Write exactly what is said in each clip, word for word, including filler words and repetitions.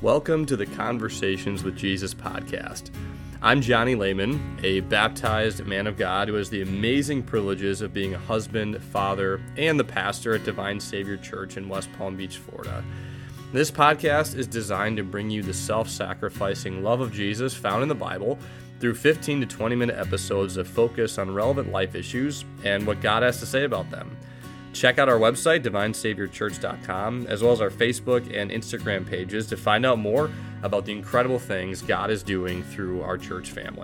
Welcome to the Conversations with Jesus podcast. I'm Johnny Lehman, a baptized man of God who has the amazing privileges of being a husband, father, and the pastor at Divine Savior Church in West Palm Beach, Florida. This podcast is designed to bring you the self-sacrificing love of Jesus found in the Bible through fifteen to twenty minute episodes that focus on relevant life issues and what God has to say about them. Check out our website, divine savior church dot com, as well as our Facebook and Instagram pages to find out more about the incredible things God is doing through our church family.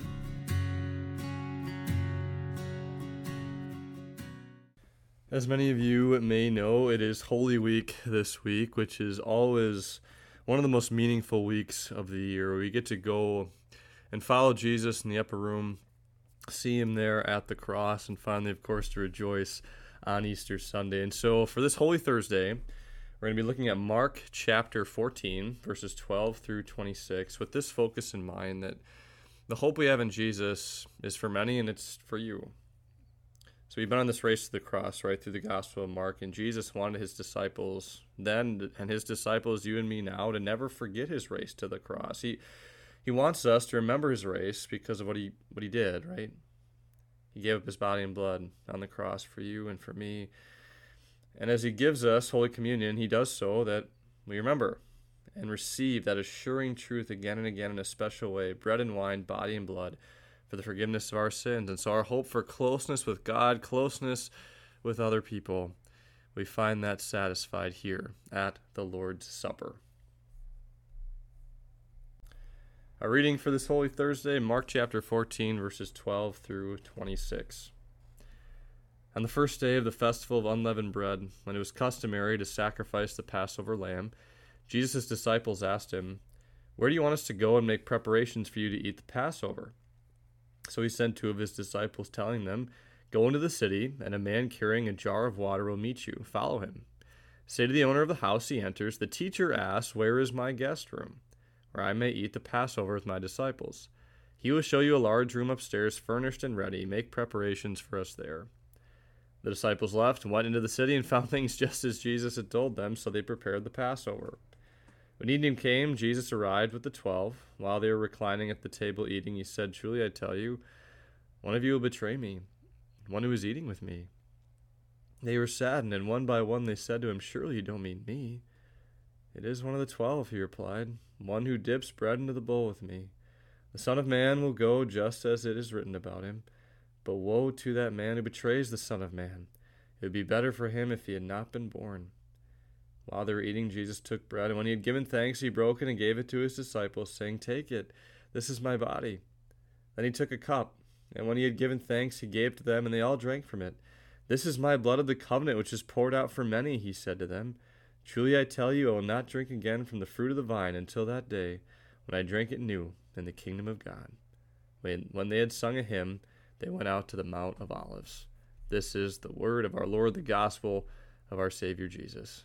As many of you may know, it is Holy Week this week, which is always one of the most meaningful weeks of the year. We get to go and follow Jesus in the upper room, see him there at the cross, and finally, of course, to rejoice on Easter Sunday. And so for this Holy Thursday, we're going to be looking at Mark chapter fourteen, verses twelve through twenty-six, with this focus in mind that the hope we have in Jesus is for many and it's for you. So we've been on this race to the cross, right, through the Gospel of Mark, and Jesus wanted his disciples then, and his disciples, you and me now, to never forget his race to the cross. He he wants us to remember his race because of what he what he did, right? He gave up his body and blood on the cross for you and for me. And as he gives us Holy Communion, he does so that we remember and receive that assuring truth again and again in a special way, bread and wine, body and blood, for the forgiveness of our sins. And so our hope for closeness with God, closeness with other people, we find that satisfied here at the Lord's Supper. Our reading for this Holy Thursday, Mark chapter fourteen, verses twelve through twenty-six. On the first day of the festival of unleavened bread, when it was customary to sacrifice the Passover lamb, Jesus' disciples asked him, "Where do you want us to go and make preparations for you to eat the Passover?" So he sent two of his disciples, telling them, "Go into the city, and a man carrying a jar of water will meet you. Follow him. Say to the owner of the house he enters, 'The teacher asks, where is my guest room, where I may eat the Passover with my disciples? He will show you a large room upstairs, furnished and ready. Make preparations for us there.' The disciples left and went into the city and found things just as Jesus had told them, so they prepared the Passover. When evening came, Jesus arrived with the twelve. While they were reclining at the table eating, he said, 'Truly I tell you, one of you will betray me, one who is eating with me.' They were saddened, and one by one they said to him, 'Surely you don't mean me.' 'It is one of the twelve,' he replied, 'one who dips bread into the bowl with me. The Son of Man will go just as it is written about him. But woe to that man who betrays the Son of Man. It would be better for him if he had not been born.' While they were eating, Jesus took bread, and when he had given thanks, he broke it and gave it to his disciples, saying, 'Take it, this is my body.' Then he took a cup, and when he had given thanks, he gave it to them, and they all drank from it. 'This is my blood of the covenant, which is poured out for many,' he said to them. 'Truly I tell you, I will not drink again from the fruit of the vine until that day when I drink it new in the kingdom of God.' When, when they had sung a hymn, they went out to the Mount of Olives." This is the word of our Lord, the gospel of our Savior Jesus.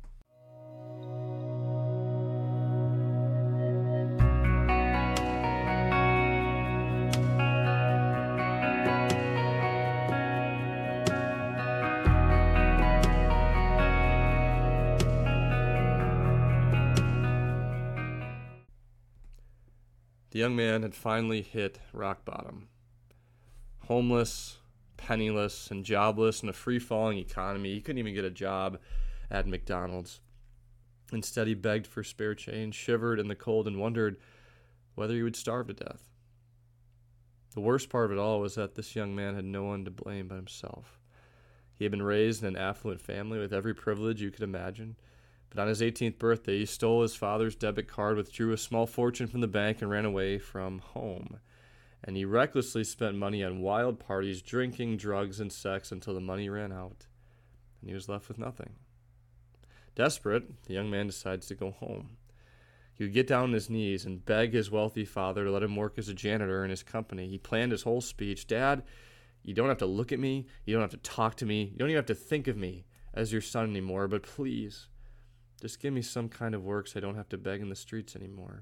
The young man had finally hit rock bottom. Homeless, penniless, and jobless in a free-falling economy, he couldn't even get a job at McDonald's. Instead, he begged for spare change, shivered in the cold, and wondered whether he would starve to death. The worst part of it all was that this young man had no one to blame but himself. He had been raised in an affluent family with every privilege you could imagine. But on his eighteenth birthday, he stole his father's debit card, withdrew a small fortune from the bank, and ran away from home. And he recklessly spent money on wild parties, drinking, drugs, and sex until the money ran out, and he was left with nothing. Desperate, the young man decides to go home. He would get down on his knees and beg his wealthy father to let him work as a janitor in his company. He planned his whole speech. "Dad, you don't have to look at me. You don't have to talk to me. You don't even have to think of me as your son anymore, but please, just give me some kind of work so I don't have to beg in the streets anymore."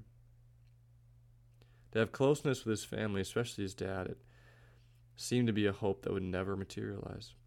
To have closeness with his family, especially his dad, it seemed to be a hope that would never materialize.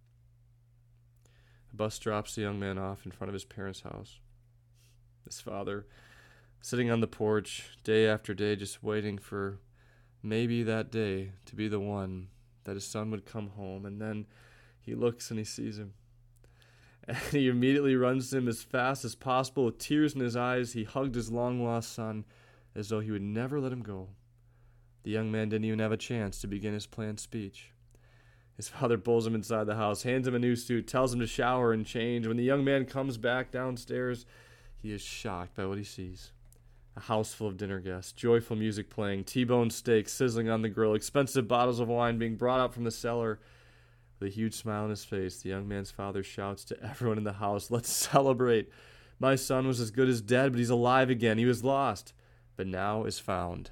The bus drops the young man off in front of his parents' house. His father sitting on the porch day after day, just waiting for maybe that day to be the one that his son would come home. And then he looks and he sees him. And he immediately runs to him as fast as possible. With tears in his eyes, he hugged his long-lost son as though he would never let him go. The young man didn't even have a chance to begin his planned speech. His father pulls him inside the house, hands him a new suit, tells him to shower and change. When the young man comes back downstairs, he is shocked by what he sees. A house full of dinner guests, joyful music playing, T-bone steaks sizzling on the grill, expensive bottles of wine being brought out from the cellar. With a huge smile on his face, the young man's father shouts to everyone in the house, "Let's celebrate. My son was as good as dead, but he's alive again. He was lost, but now is found."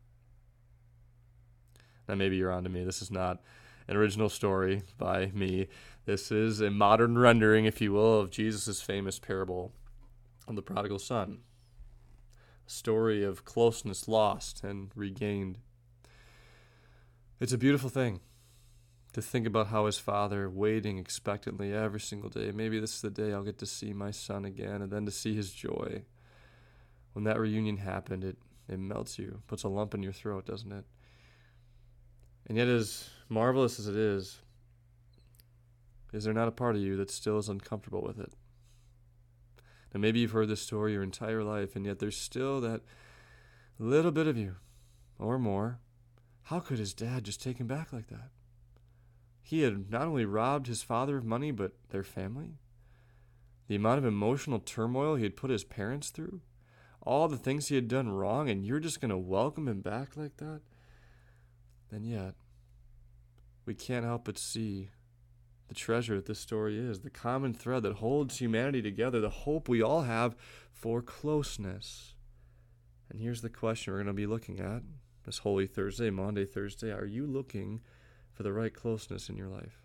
Now maybe you're on to me. This is not an original story by me. This is a modern rendering, if you will, of Jesus' famous parable of the prodigal son. A story of closeness lost and regained. It's a beautiful thing to think about how his father, waiting expectantly every single day, maybe this is the day I'll get to see my son again, and then to see his joy. When that reunion happened, it, it melts you, puts a lump in your throat, doesn't it? And yet, as marvelous as it is, is there not a part of you that still is uncomfortable with it? And maybe you've heard this story your entire life, and yet there's still that little bit of you, or more. How could his dad just take him back like that? He had not only robbed his father of money, but their family. The amount of emotional turmoil he had put his parents through. All the things he had done wrong, and you're just going to welcome him back like that? And yet, we can't help but see the treasure that this story is, the common thread that holds humanity together, the hope we all have for closeness. And here's the question we're going to be looking at this Holy Thursday, Maundy Thursday. Are you looking for the right closeness in your life?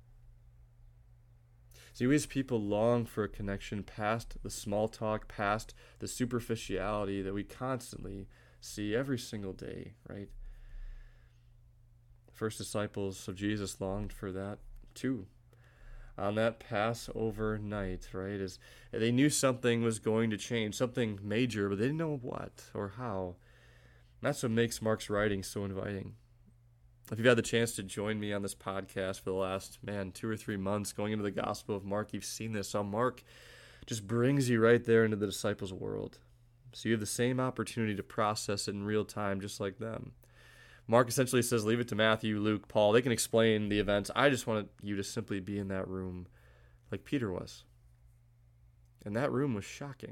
See, we as people long for a connection past the small talk, past the superficiality that we constantly see every single day, right? The first disciples of Jesus longed for that too. On that Passover night, right, as they knew something was going to change, something major, but they didn't know what or how. And that's what makes Mark's writing so inviting. If you've had the chance to join me on this podcast for the last, man, two or three months, going into the Gospel of Mark, you've seen this. How Mark just brings you right there into the disciples' world. So you have the same opportunity to process it in real time, just like them. Mark essentially says, leave it to Matthew, Luke, Paul. They can explain the events. I just want you to simply be in that room like Peter was. And that room was shocking.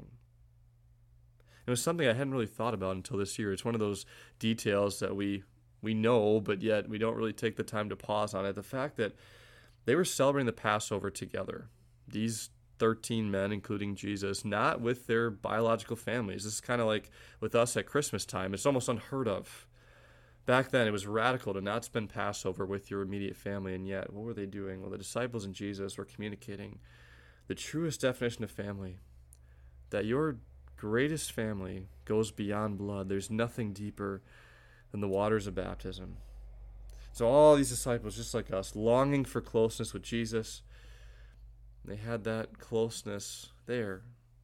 It was something I hadn't really thought about until this year. It's one of those details that we we know, but yet we don't really take the time to pause on it. The fact that they were celebrating the Passover together. These thirteen men, including Jesus, not with their biological families. This is kind of like with us at Christmas time. It's almost unheard of. Back then, it was radical to not spend Passover with your immediate family, and yet, what were they doing? Well, the disciples and Jesus were communicating the truest definition of family, that your greatest family goes beyond blood. There's nothing deeper than the waters of baptism. So all these disciples, just like us, longing for closeness with Jesus, they had that closeness there.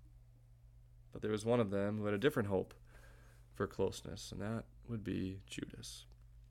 But there was one of them who had a different hope for closeness, and that would be Judas.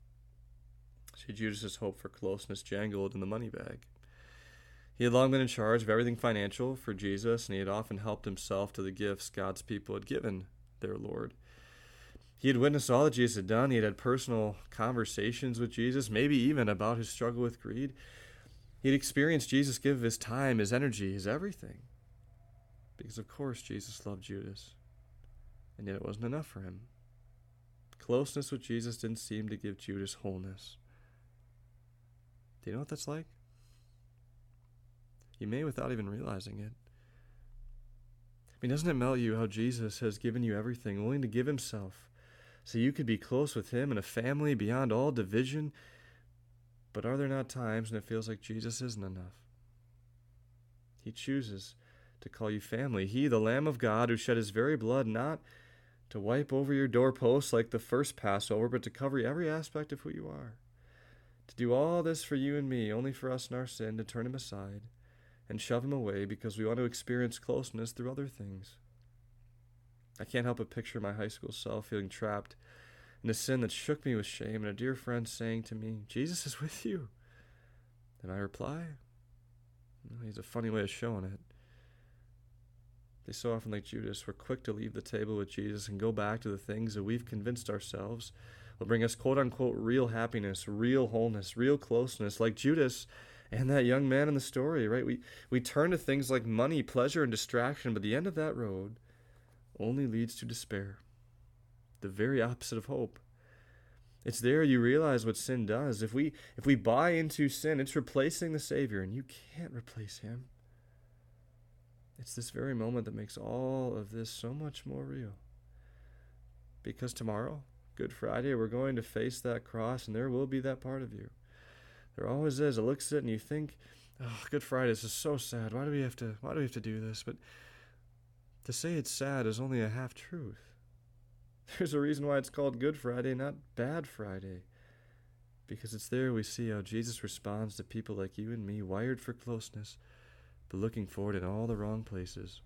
See, Judas's hope for closeness jangled in the money bag. He had long been in charge of everything financial for Jesus, and he had often helped himself to the gifts God's people had given their Lord. He had witnessed all that Jesus had done. He had had personal conversations with Jesus, maybe even about his struggle with greed. He had experienced Jesus give his time, his energy, his everything. Because, of course, Jesus loved Judas. And yet it wasn't enough for him. Closeness with Jesus didn't seem to give Judas wholeness. Do you know what that's like? You may without even realizing it. I mean, doesn't it melt you how Jesus has given you everything, willing to give himself, so you could be close with him and a family beyond all division? But are there not times when it feels like Jesus isn't enough? He chooses to call you family. He, the Lamb of God, who shed his very blood, not to wipe over your doorposts like the first Passover, but to cover every aspect of who you are. To do all this for you and me, only for us in our sin, to turn him aside and shove him away because we want to experience closeness through other things. I can't help but picture my high school self feeling trapped in a sin that shook me with shame, and a dear friend saying to me, Jesus is with you. And I reply, well, he has a funny way of showing it. They so often, like Judas, were quick to leave the table with Jesus and go back to the things that we've convinced ourselves will bring us quote-unquote real happiness, real wholeness, real closeness, like Judas and that young man in the story, right? We, we turn to things like money, pleasure, and distraction, but the end of that road only leads to despair, the very opposite of hope. It's there you realize what sin does. If we if we buy into sin, it's replacing the Savior, and you can't replace him. It's this very moment that makes all of this so much more real. Because tomorrow, Good Friday, we're going to face that cross, and there will be that part of you. There always is. It looks at it, and you think, oh, Good Friday, this is so sad. Why do we have to, why do we have to do this? But to say it's sad is only a half-truth. There's a reason why it's called Good Friday, not Bad Friday. Because it's there we see how Jesus responds to people like you and me, wired for closeness, but looking forward in all the wrong places.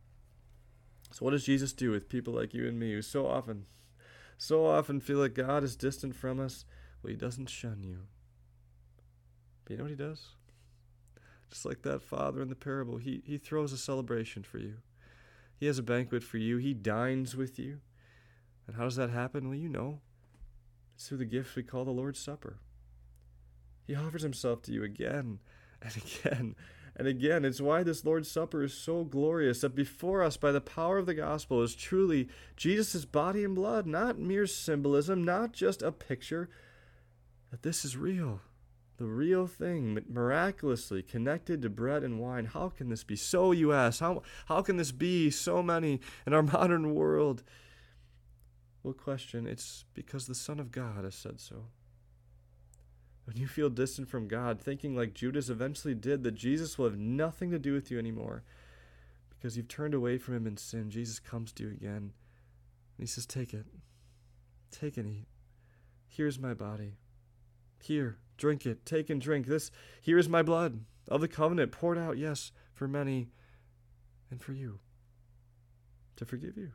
So what does Jesus do with people like you and me who so often, so often feel like God is distant from us? Well, he doesn't shun you. But you know what he does? Just like that father in the parable, he, he throws a celebration for you. He has a banquet for you. He dines with you. And how does that happen? Well, you know. It's through the gift we call the Lord's Supper. He offers himself to you again and again and again. It's why this Lord's Supper is so glorious, that before us, by the power of the gospel, is truly Jesus' body and blood, not mere symbolism, not just a picture, that this is real. The real thing, miraculously connected to bread and wine. How can this be so, you ask? How, how can this be so many in our modern world? Well, question, it's because the Son of God has said so. When you feel distant from God, thinking like Judas eventually did, that Jesus will have nothing to do with you anymore because you've turned away from him in sin, Jesus comes to you again. And he says, take it. Take and eat. Here's my body. Here, drink it. Take and drink. This, here is my blood of the covenant poured out, yes, for many and for you, to forgive you.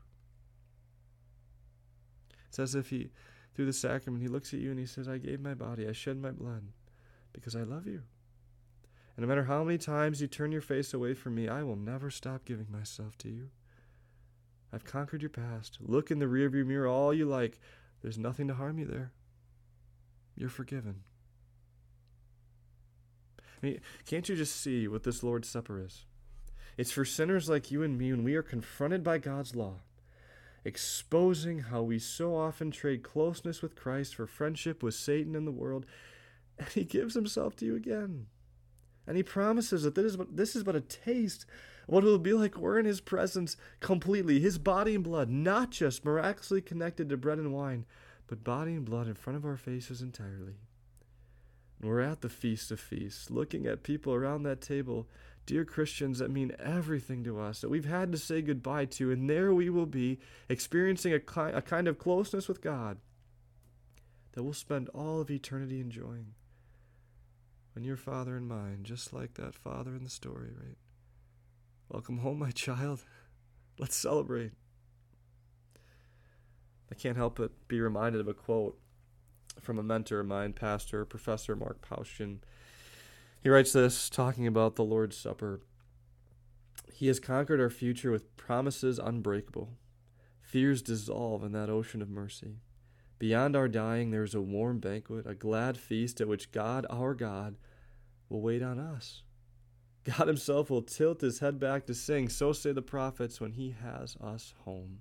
It's as if he, through the sacrament, he looks at you and he says, I gave my body, I shed my blood because I love you. And no matter how many times you turn your face away from me, I will never stop giving myself to you. I've conquered your past. Look in the rearview mirror all you like. There's nothing to harm you there. You're forgiven. I mean, can't you just see what this Lord's Supper is? It's for sinners like you and me when we are confronted by God's law, exposing how we so often trade closeness with Christ for friendship with Satan and the world, and he gives himself to you again. And he promises that this is but, this is but a taste of what it will be like we're in his presence completely, his body and blood, not just miraculously connected to bread and wine, but body and blood in front of our faces entirely. And we're at the Feast of Feasts, looking at people around that table, dear Christians that mean everything to us, that we've had to say goodbye to, and there we will be, experiencing a, ki- a kind of closeness with God that we'll spend all of eternity enjoying. When your father and mine, just like that father in the story, right? Welcome home, my child. Let's celebrate. I can't help but be reminded of a quote from a mentor of mine, Pastor, Professor Mark Paustian. He writes this, talking about the Lord's Supper. He has conquered our future with promises unbreakable. Fears dissolve in that ocean of mercy. Beyond our dying, there is a warm banquet, a glad feast at which God, our God, will wait on us. God himself will tilt his head back to sing, so say the prophets, when he has us home.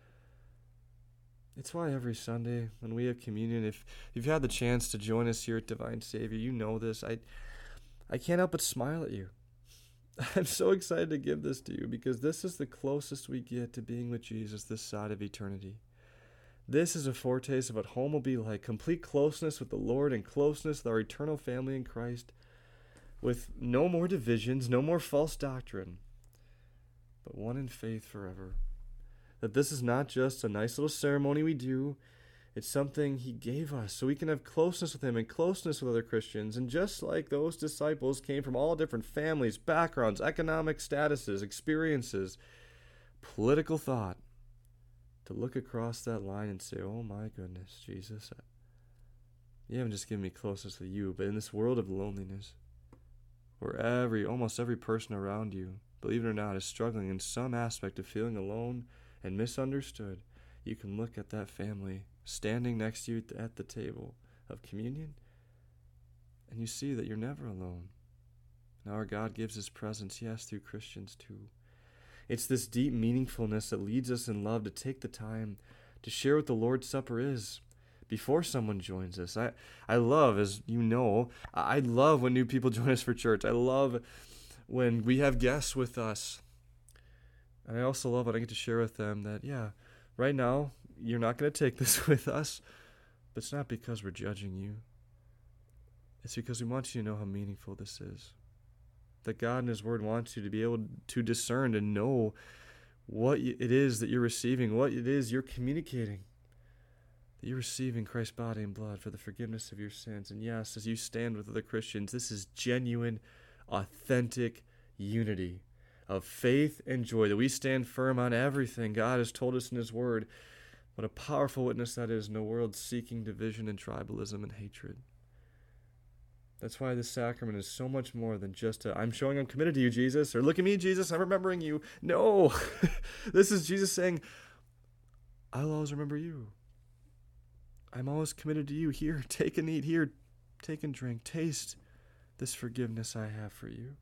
It's why every Sunday when we have communion, if you've had the chance to join us here at Divine Savior, you know this. I I can't help but smile at you. I'm so excited to give this to you because this is the closest we get to being with Jesus this side of eternity. This is a foretaste of what home will be like, complete closeness with the Lord and closeness with our eternal family in Christ, with no more divisions, no more false doctrine, but one in faith forever. That this is not just a nice little ceremony we do. It's something he gave us so we can have closeness with him and closeness with other Christians. And just like those disciples came from all different families, backgrounds, economic statuses, experiences, political thought, to look across that line and say, oh my goodness, Jesus, you haven't just given me closest to you, but in this world of loneliness, where every, almost every person around you, believe it or not, is struggling in some aspect of feeling alone and misunderstood, you can look at that family standing next to you at the table of communion, and you see that you're never alone. And our God gives his presence, yes, through Christians too. It's this deep meaningfulness that leads us in love to take the time to share what the Lord's Supper is before someone joins us. I, I love, as you know, I love when new people join us for church. I love when we have guests with us. And I also love when I get to share with them that, yeah, right now, you're not going to take this with us, but it's not because we're judging you. It's because we want you to know how meaningful this is. That God in his word wants you to be able to discern and know what it is that you're receiving, what it is you're communicating. That you're receiving Christ's body and blood for the forgiveness of your sins. And yes, as you stand with other Christians, this is genuine, authentic unity of faith and joy, that we stand firm on everything God has told us in his word. What a powerful witness that is in a world seeking division and tribalism and hatred. That's why this sacrament is so much more than just a, I'm showing I'm committed to you, Jesus, or look at me, Jesus, I'm remembering you. No, this is Jesus saying, I'll always remember you. I'm always committed to you. Here, take and eat. Here, take and drink. Taste this forgiveness I have for you.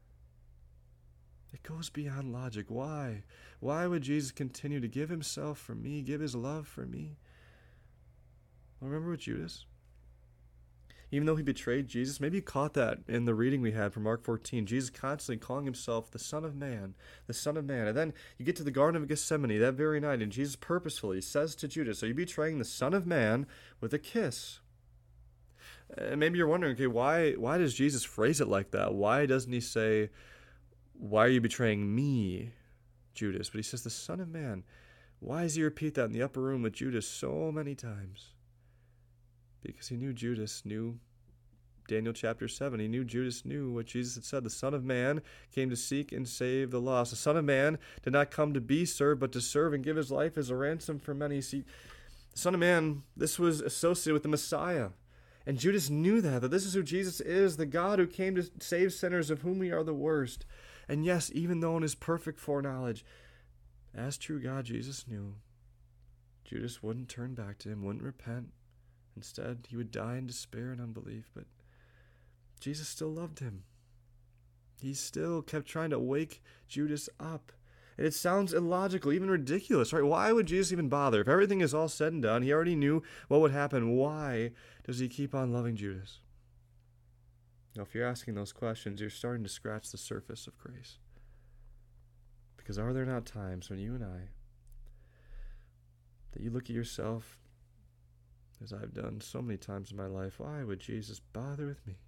It goes beyond logic. Why? Why would Jesus continue to give himself for me, give his love for me? Well, remember with Judas? Even though he betrayed Jesus, maybe you caught that in the reading we had from Mark fourteen. Jesus constantly calling himself the Son of Man, the Son of Man. And then you get to the Garden of Gethsemane that very night, and Jesus purposefully says to Judas, are you betraying the Son of Man with a kiss? And maybe you're wondering, okay, why, why does Jesus phrase it like that? Why doesn't he say, why are you betraying me, Judas? But he says the Son of Man. Why does he repeat that in the upper room with Judas so many times? Because he knew Judas knew Daniel chapter seven. He knew Judas knew what Jesus had said. The Son of Man came to seek and save the lost. The Son of Man did not come to be served, but to serve and give his life as a ransom for many. See, the Son of Man, this was associated with the Messiah. And Judas knew that, that this is who Jesus is, the God who came to save sinners, of whom we are the worst. And yes, even though in his perfect foreknowledge, as true God, Jesus knew, Judas wouldn't turn back to him, wouldn't repent. Instead, he would die in despair and unbelief. But Jesus still loved him. He still kept trying to wake Judas up. And it sounds illogical, even ridiculous, right? Why would Jesus even bother? If everything is all said and done, he already knew what would happen. Why does he keep on loving Judas? Now, if you're asking those questions, you're starting to scratch the surface of grace. Because are there not times when you and I, that you look at yourself, as I've done so many times in my life, why would Jesus bother with me?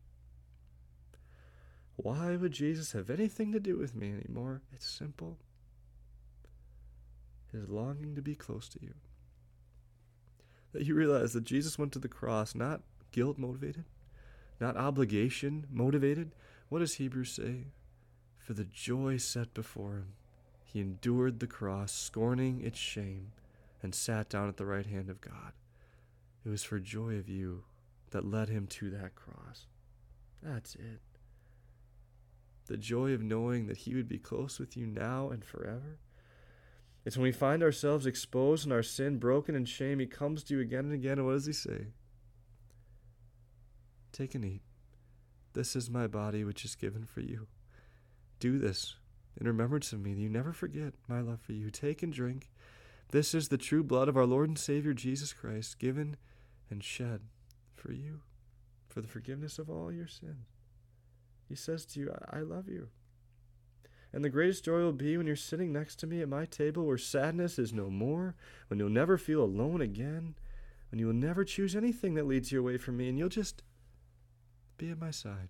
Why would Jesus have anything to do with me anymore? It's simple. His longing to be close to you. That you realize that Jesus went to the cross not guilt motivated, not obligation motivated. What does Hebrews say? For the joy set before him, he endured the cross, scorning its shame, and sat down at the right hand of God. It was for joy of you that led him to that cross. That's it. The joy of knowing that he would be close with you now and forever. It's when we find ourselves exposed in our sin, broken in shame, he comes to you again and again, and what does he say? Take and eat. This is my body which is given for you. Do this in remembrance of me, that you never forget my love for you. Take and drink. This is the true blood of our Lord and Savior Jesus Christ, given and shed for you, for the forgiveness of all your sins. He says to you, I love you. And the greatest joy will be when you're sitting next to me at my table, where sadness is no more, when you'll never feel alone again, when you will never choose anything that leads you away from me, and you'll just be at my side.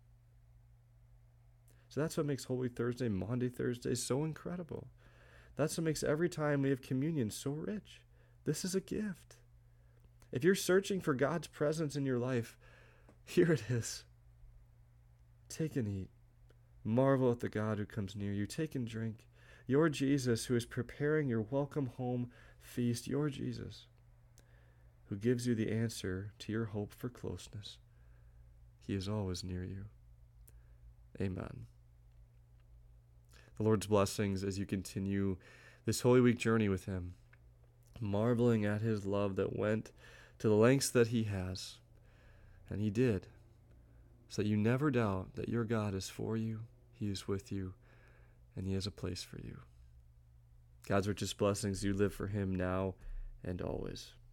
So that's what makes Holy Thursday, Maundy Thursday so incredible. That's what makes every time we have communion so rich. This is a gift. If you're searching for God's presence in your life, here it is. Take and eat. Marvel at the God who comes near you. Take and drink. Your Jesus, who is preparing your welcome home feast, your Jesus, who gives you the answer to your hope for closeness. He is always near you. Amen. The Lord's blessings as you continue this Holy Week journey with him, marveling at his love that went to the lengths that he has. And he did, so that you never doubt that your God is for you, he is with you, and he has a place for you. God's richest blessings, you live for him now and always.